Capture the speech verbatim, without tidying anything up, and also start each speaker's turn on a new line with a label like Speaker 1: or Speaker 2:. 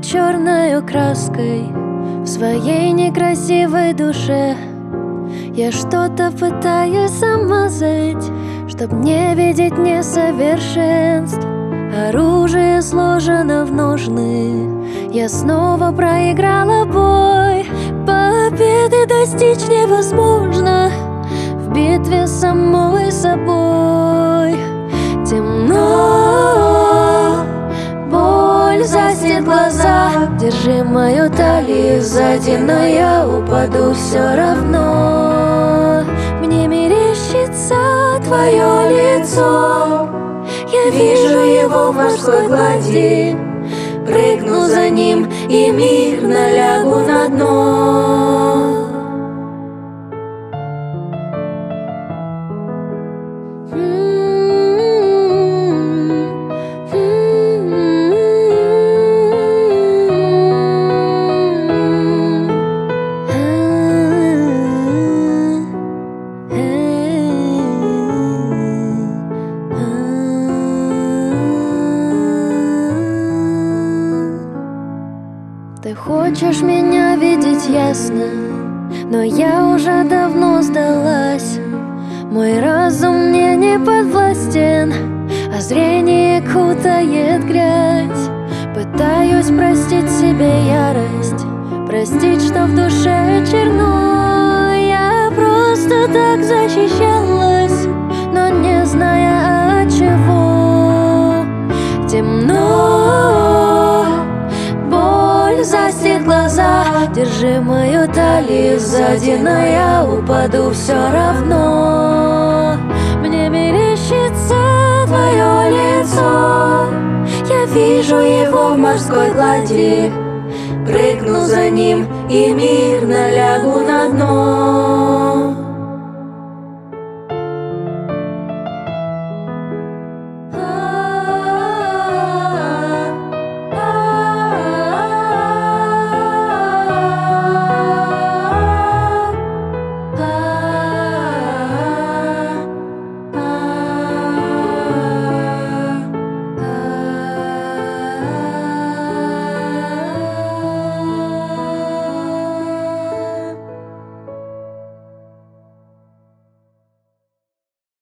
Speaker 1: черной краской в своей некрасивой душе. Я что-то пытаюсь замазать, чтоб не видеть несовершенств. Оружие сложено в ножны, я снова проиграла бой. Победы достичь невозможно в битве с самой собой. Темно, боль застит глаза. Держи мою талию сзади, но я упаду все равно. Мне мерещится твое лицо, я вижу его в морской глади. Прыгну за ним и мирно лягу на дно. Ты хочешь меня видеть ясно, но я уже давно сдалась. Мой разум мне не подвластен, а зрение кутает грязь. Пытаюсь простить себе ярость, простить, что в душе черно. Я просто так защищалась, но не зная от чего. Темно, застит глаза. Держи мою талию сзади, но я упаду все равно. Мне мерещится твое лицо, я вижу его в морской глади. Прыгну за ним и мирно лягу на дно.